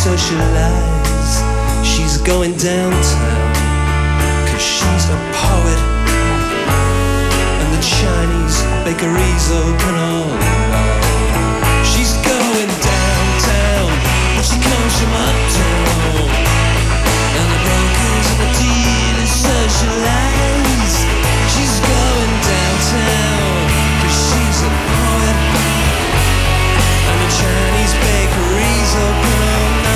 socialize. She's going downtown, 'cause she's a poet. And the Chinese bakeries open all